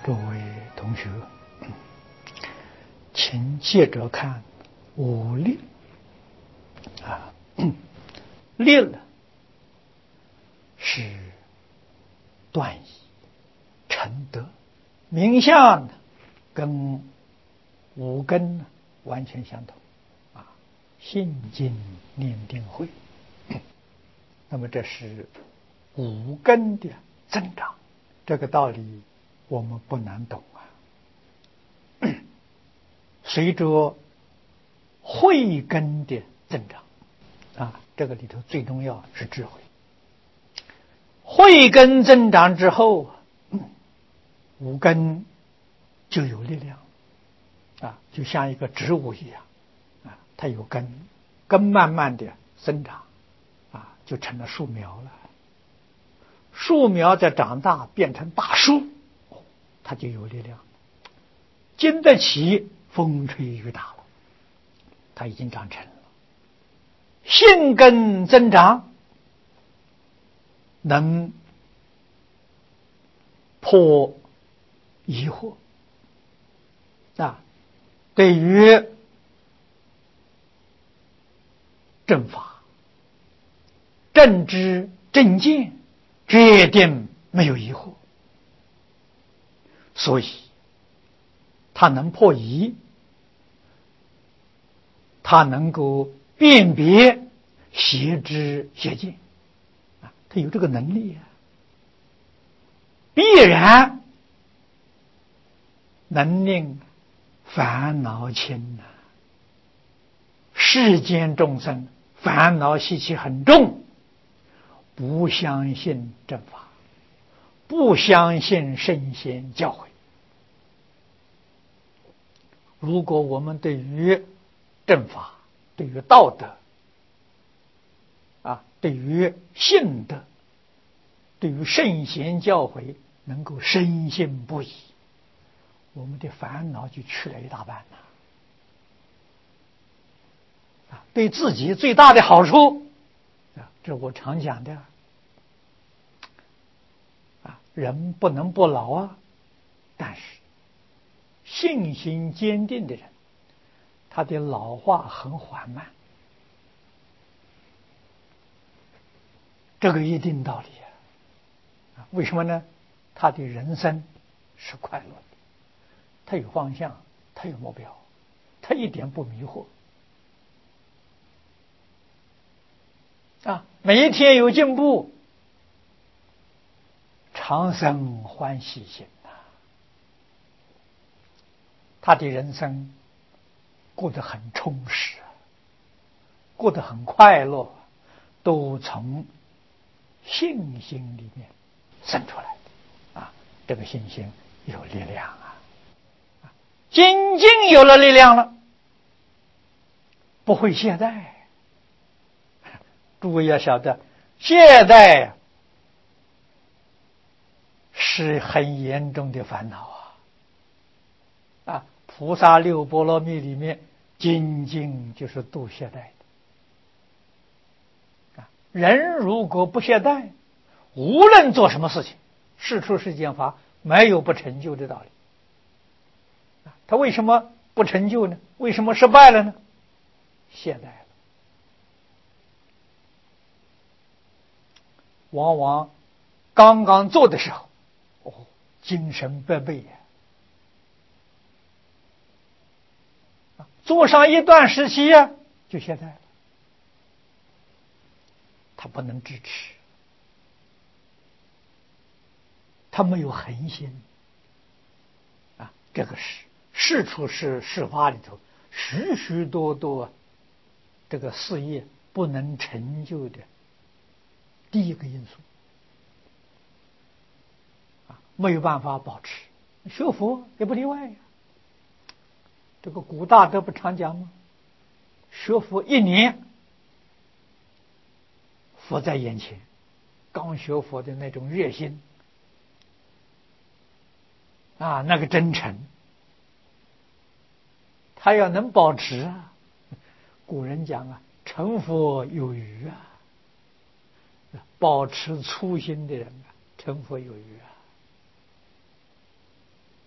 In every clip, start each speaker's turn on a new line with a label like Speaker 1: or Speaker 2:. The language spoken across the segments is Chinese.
Speaker 1: 诸位同学，请接着看五力啊，力了是断疑、成德、名相呢，跟五根呢完全相同啊，信经念定慧。那么这是五根的增长，这个道理我们不难懂啊。随着慧根的增长啊，这个里头最重要是智慧。慧根增长之后，五根就有力量啊，就像一个植物一样啊，它有根，根慢慢的生长啊，就成了树苗了。树苗在长大变成大树，它就有力量，经得起风吹雨打了，它已经长成了。性根增长，能破疑惑啊，对于正法、正知、正见决定没有疑惑，所以它能破疑，它能够辨别邪知邪见啊，它有这个能力啊，必然能令烦恼轻啊。世间众生烦恼习气很重，不相信正法，不相信圣贤教诲。如果我们对于正法、对于道德啊，对于信德、对于圣贤教诲能够深信不疑，我们的烦恼就去了一大半了。对自己最大的好处啊，这我常讲的啊，人不能不老啊，但是信心坚定的人，他的老化很缓慢，这个一定道理啊。为什么呢？他的人生是快乐的，他有方向，他有目标，他一点不迷惑啊，每一天有进步，常生欢喜心呐，他的人生过得很充实，过得很快乐，都从信心里面生出来的啊，这个信心有力量啊，精进有了力量了，不会懈怠。诸位要晓得，懈怠是很严重的烦恼啊！菩萨六波罗蜜里面，精进就是度懈怠的。人如果不懈怠，无论做什么事情，事出世间法，没有不成就的道理。他为什么不成就呢？为什么失败了呢？懈怠了。往往刚刚做的时候，精神百倍呀！做上一段时期呀，就懈怠了，他不能支持，他没有恒心啊！这个是事出事发里头许许多多这个事业不能成就的第一个因素啊，没有办法保持。学佛也不例外呀。这个古大德不常讲吗？学佛1年，佛在眼前，刚学佛的那种热心啊，那个真诚，他要能保持啊。古人讲啊，成佛有余啊，保持初心的人啊，成佛有余啊。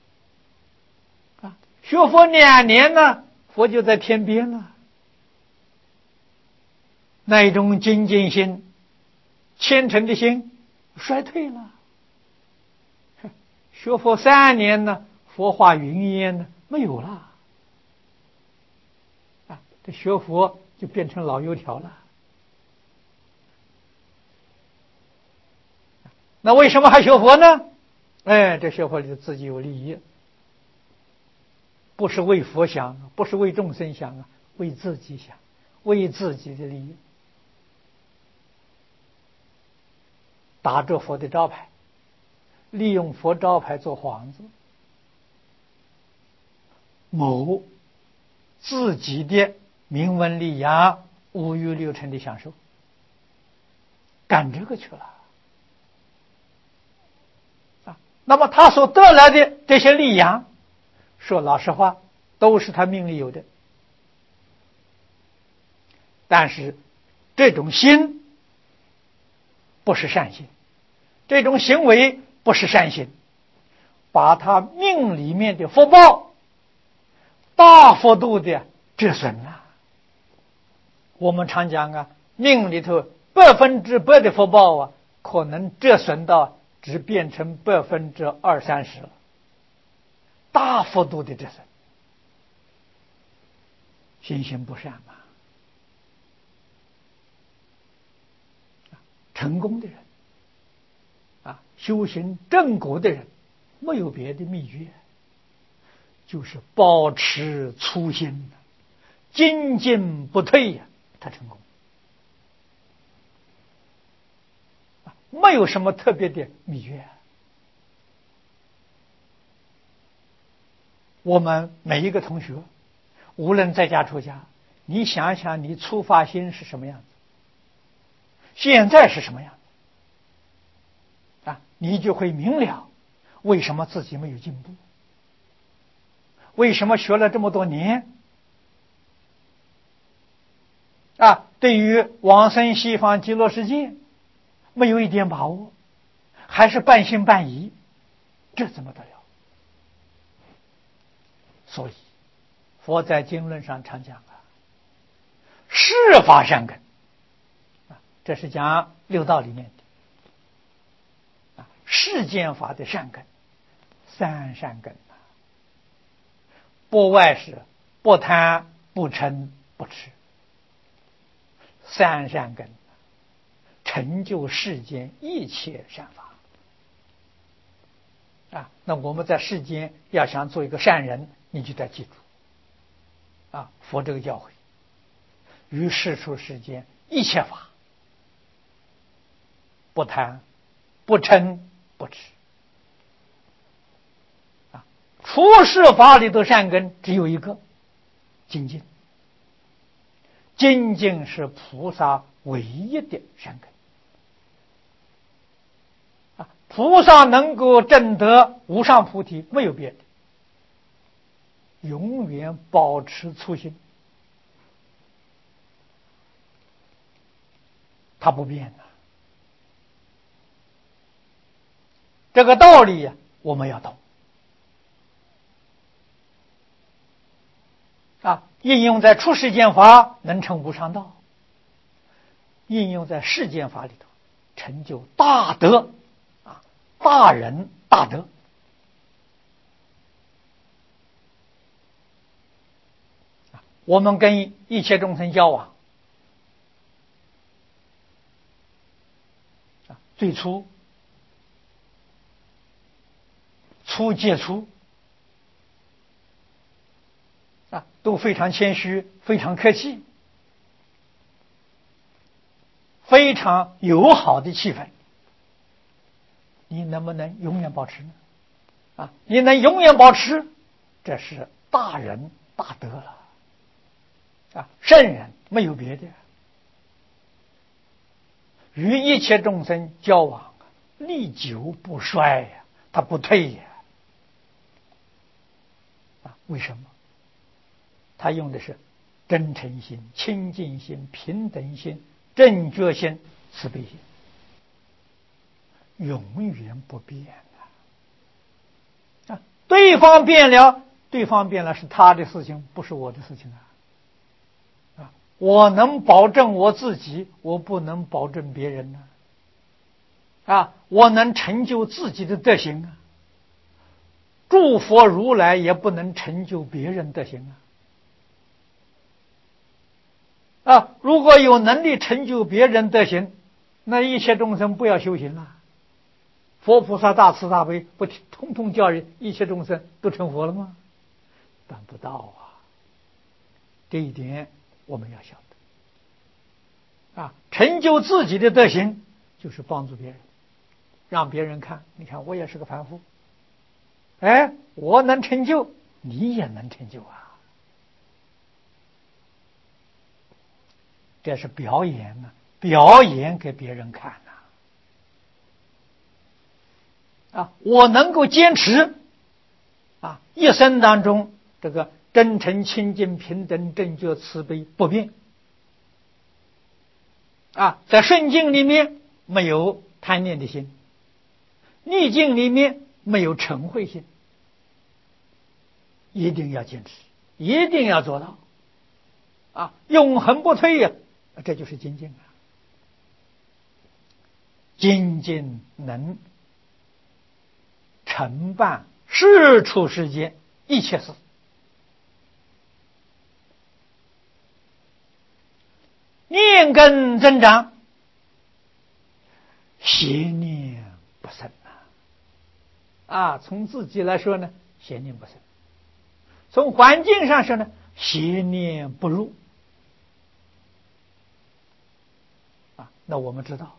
Speaker 1: 学佛2年呢，佛就在天边了。那一种精进心、虔诚的心衰退了。学佛3年呢，佛化云烟呢，没有了。这学佛就变成老油条了。那为什么还学佛呢？这学佛里自己有利益，不是为佛想，不是为众生想啊，为自己想，为自己的利益，打着佛的招牌，利用佛招牌做幌子，谋自己的名闻利养、五欲六尘的享受，干这个去了。那么他所得来的这些利养，说老实话，都是他命里有的。但是这种心不是善心，这种行为不是善心，把他命里面的福报大幅度的折损了。我们常讲啊，命里头100%的福报啊，可能折损到只变成20-30%了，大幅度的折损，心行不善嘛。成功的人修行正果的人，没有别的秘诀，就是保持初心，精进不退呀，他成功。没有什么特别的秘诀。我们每一个同学，无论在家出家，你想想你初发心是什么样子，现在是什么样子你就会明了为什么自己没有进步，为什么学了这么多年对于往生西方极乐世界没有一点把握，还是半信半疑，这怎么得了？所以佛在经论上常讲世法善根这是讲六道里面的世间法的善根，3善根不外是不贪、不嗔、不痴，3善根成就世间一切善法那我们在世间要想做一个善人，你就得记住佛这个教诲，于世出世间一切法不贪、不嗔、不痴出世法里的善根只有一个，精进。精进是菩萨唯一的善根菩萨能够证得无上菩提，没有别的，永远保持初心，它不变这个道理我们要懂应用在出世间法能成无上道，应用在世间法里头成就大德大仁大德我们跟一切众生交往最初接触都非常谦虚，非常客气，非常友好的气氛，你能不能永远保持呢？你能永远保持，这是大仁大德了圣人没有别的，与一切众生交往历久不衰他不退为什么？他用的是真诚心、清净心、平等心、正觉心、慈悲心，永远不变对方变了， 对方变了是他的事情，不是我的事情啊！我能保证我自己，我不能保证别人呢。我能成就自己的德行啊，诸佛如来也不能成就别人德行如果有能力成就别人德行，那一切众生不要修行了。佛菩萨大慈大悲，不通通叫人一切众生都成佛了吗？办不到啊！这一点我们要晓得成就自己的德行，就是帮助别人，让别人看，你看我也是个凡夫，我能成就，你也能成就啊！这是表演呢，表演给别人看我能够坚持一生当中这个真诚、清净、平等、正觉、慈悲不变在顺境里面没有贪念的心，逆境里面没有嗔恚心，一定要坚持，一定要做到永恒不退呀！这就是精进精进能承办世出世间一切事，念根增长，邪念不生从自己来说呢，邪念不生；从环境上说呢，邪念不入那我们知道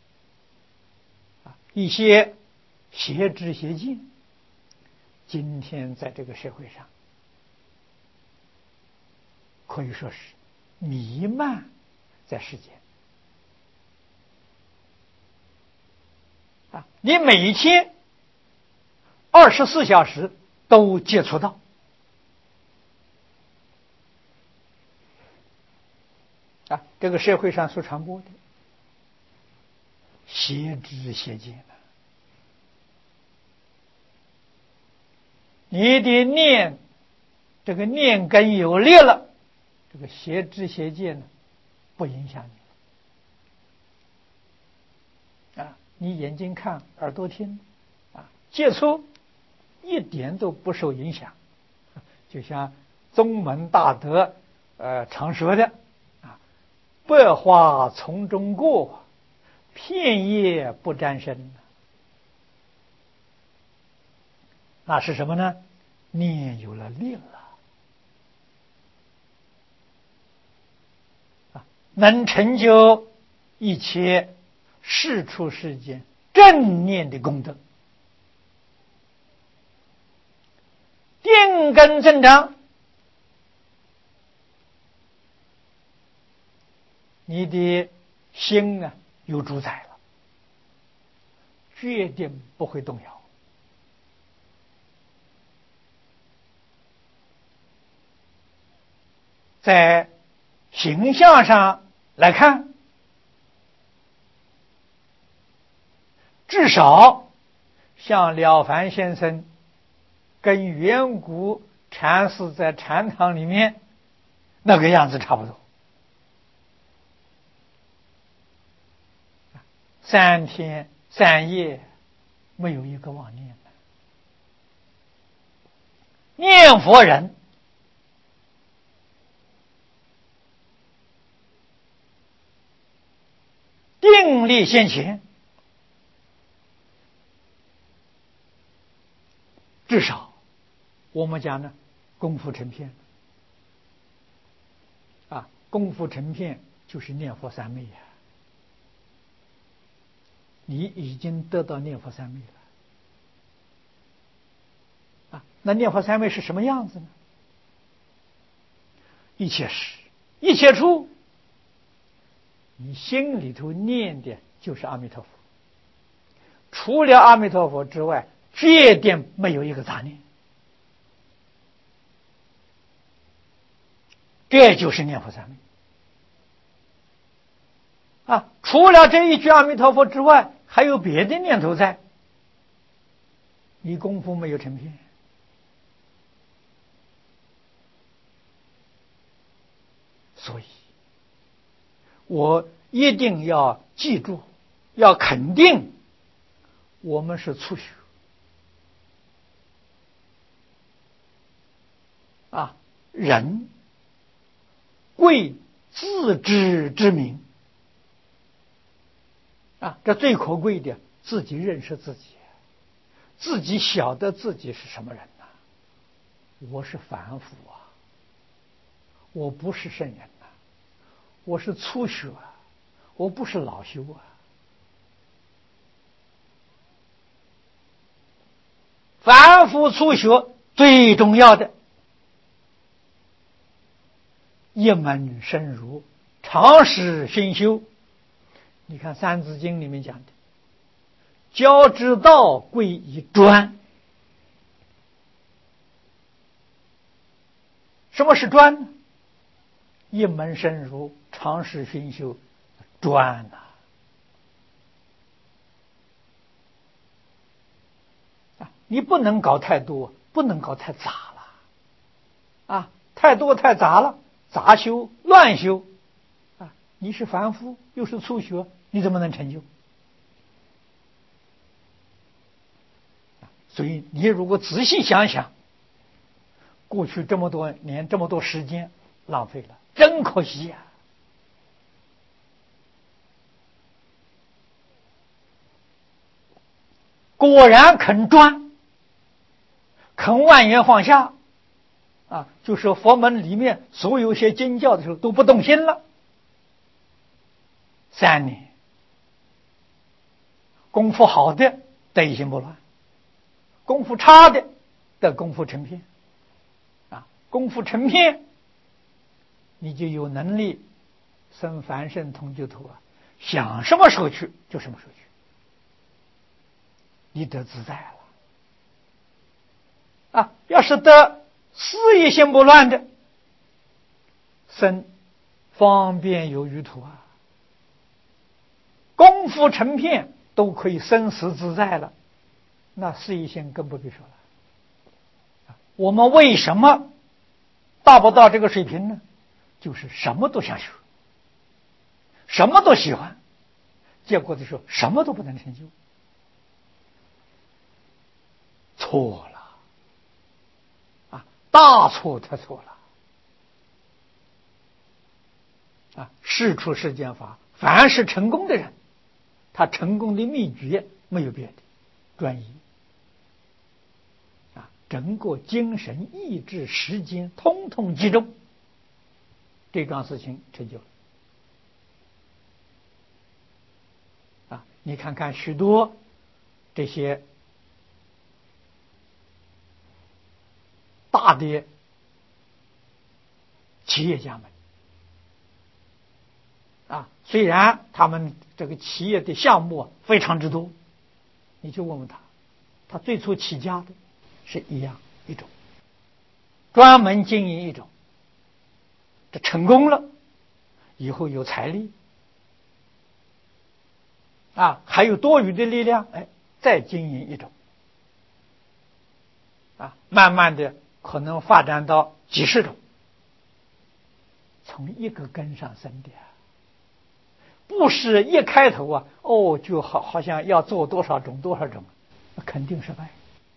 Speaker 1: 一些邪知邪见今天在这个社会上可以说是弥漫在世间你每天24小时都接触到这个社会上所传播的邪知邪见你的念这个念根有力了，这个邪知邪见呢不影响你你眼睛看耳朵听接触一点都不受影响，就像宗门大德常说的百花丛中过，片叶不沾身。那是什么呢？念有了力了能成就一切世出世间正念的功德，定根增长，你的心有主宰了，决定不会动摇。在形象上来看，至少像了凡先生跟远古禅师在禅堂里面那个样子差不多，3天3夜没有一个妄念念佛人定力现前，至少我们讲呢功夫成片功夫成片就是念佛三昧你已经得到念佛三昧了那念佛三昧是什么样子呢？一切时一切处你心里头念的就是阿弥陀佛，除了阿弥陀佛之外决定没有一个杂念，这就是念佛三昧除了这一句阿弥陀佛之外还有别的念头在，你功夫没有成片所以我一定要记住，要肯定我们是初学啊，人贵自知之明啊，这最可贵的，自己认识自己，自己晓得自己是什么人呐。我是凡夫啊，我不是圣人呐，我是初学啊，我不是老修啊。凡夫初学最重要的，一门深入，常识熏修。你看《三字经》里面讲的，教之道贵以专。什么是专呢？一门深入，常识熏修，专呐。你不能搞太多，不能搞太杂了啊！太多太杂了，杂修乱修啊！你是凡夫，又是初学，你怎么能成就？所以你如果仔细想想，过去这么多年，这么多时间浪费了，真可惜呀！果然肯专，肯万缘放下啊，就是佛门里面所有些经教的时候都不动心了。3年，功夫好的得一心不乱，功夫差的得功夫成片啊，功夫成片，你就有能力生凡圣同居土啊，想什么时候去就什么时候去，你得自在了啊。要是得事一心不乱的，生方便有余土啊，功夫成片都可以生死自在了，那事一心更不必说了。我们为什么达不到这个水平呢？就是什么都想学，什么都喜欢，结果的时候什么都不能成就，错了啊，大错特错了啊！事出世间法，凡是成功的人，他成功的秘诀没有别的，专一啊，整个精神意志时间通通集中，这桩事情成就了啊！你看看许多这些大的企业家们啊，虽然他们这个企业的项目非常之多，你就问问他，他最初起家的是一种，专门经营一种，这成功了以后有财力啊，还有多余的力量，哎，再经营一种啊，慢慢的可能发展到几十种，从一个根上生的，不是一开头啊，就好像要做多少种，那肯定失败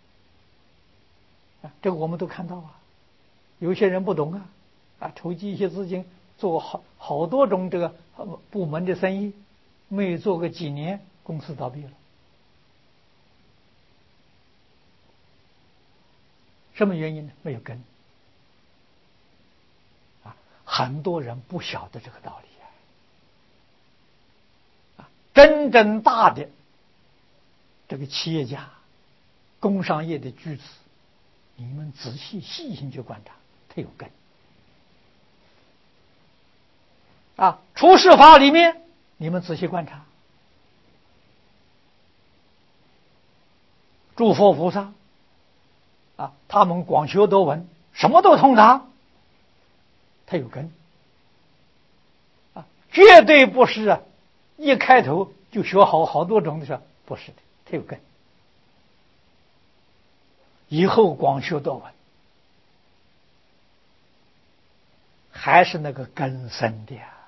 Speaker 1: 啊！这个我们都看到啊，有些人不懂啊，筹集一些资金，做好多种这个部门的生意，没有做个几年，公司倒闭了。什么原因呢？没有根啊！很多人不晓得这个道理啊！真正大的这个企业家、工商业的巨子，你们仔细细心去观察，他有根啊！出世法里面，你们仔细观察，诸佛菩萨啊，他们广学多闻，什么都通达，他有根啊，绝对不是一开头就学好多种的时候，不是的，他有根，以后广学多闻， 还是那个根深的呀。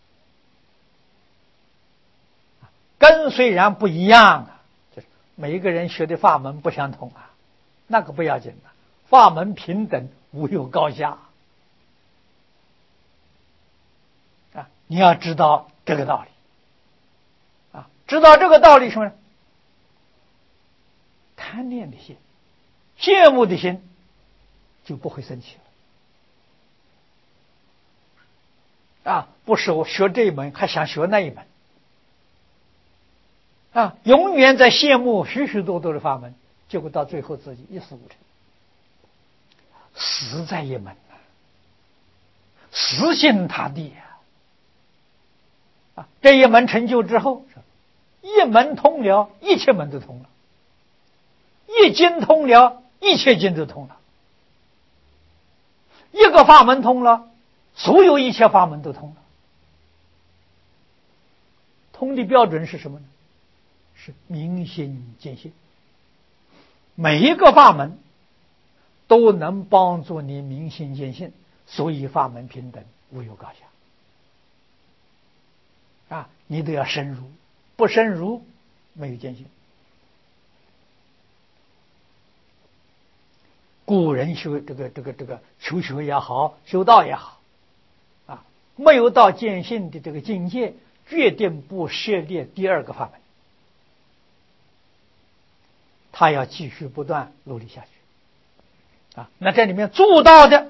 Speaker 1: 根虽然不一样啊，就是每一个人学的法门不相同啊，那个不要紧的，法门平等，无有高下啊！你要知道这个道理啊，知道这个道理什么呢？贪恋的心、羡慕的心就不会生起了啊！不是我学这一门还想学那一门啊，永远在羡慕许许多多的法门，结果到最后自己一事无成，死在一门啊，死心塌地啊！这一门成就之后，一门通了，一切门都通了；一经通了，一切经都通了；一个法门通了，所有一切法门都通了。通的标准是什么呢？是明心见性，每一个法门都能帮助你明心见性，所以法门平等，无有高下啊！你都要深入，不深入没有见性。古人修这个求学也好，修道也好啊，没有到见性的这个境界，决定不涉猎第二个法门。他要继续不断努力下去啊！那这里面做到的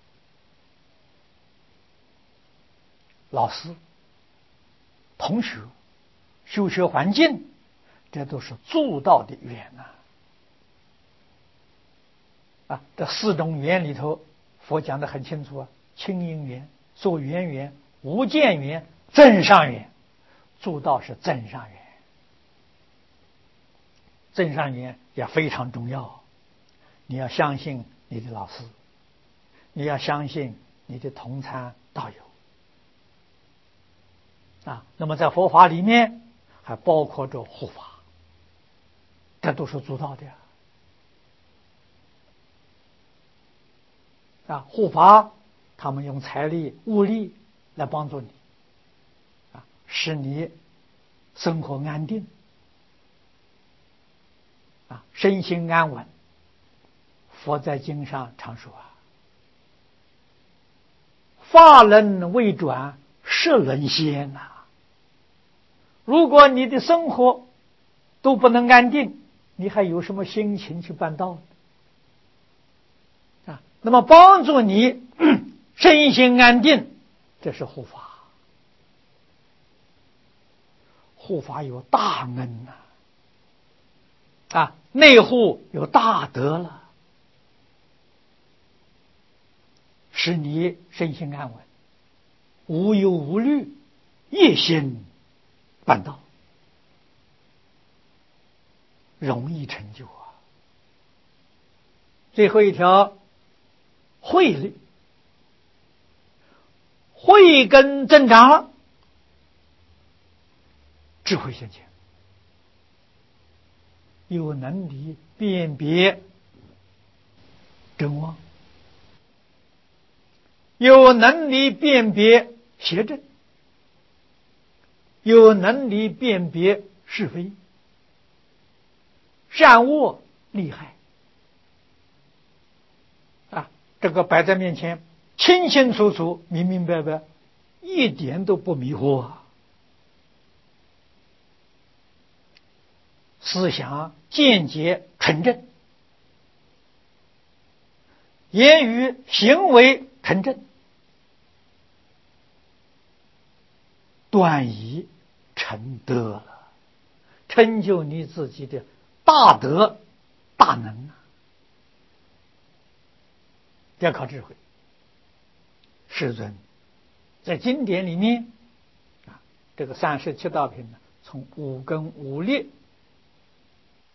Speaker 1: 老师、同学、修学环境，这都是做到的缘啊！这四种缘里头，佛讲得很清楚啊：清因缘、作缘缘、无间缘、增上缘。做到是增上缘。增上缘也非常重要，你要相信你的老师，你要相信你的同参道友啊。那么在佛法里面还包括着护法，这都是做到的啊。护法他们用财力物力来帮助你啊，使你生活安定啊，身心安稳。佛在经上常说啊，法轮未转，识轮先呐。如果你的生活都不能安定，你还有什么心情去办道啊？那么帮助你身心安定，这是护法。护法有大恩啊，内护有大德了，使你身心安稳，无忧无虑，一心办道，容易成就啊。最后一条，慧力，慧根增长了，智慧现前，有能力辨别真妄，有能力辨别邪正，有能力辨别是非、善恶、利害啊，这个摆在面前，清清楚楚、明明白白，一点都不迷惑啊。思想见解纯正，言语行为纯正，断疑成德了，成就你自己的大德大能啊！要靠智慧。世尊在经典里面啊，这个37道品呢，从五根五力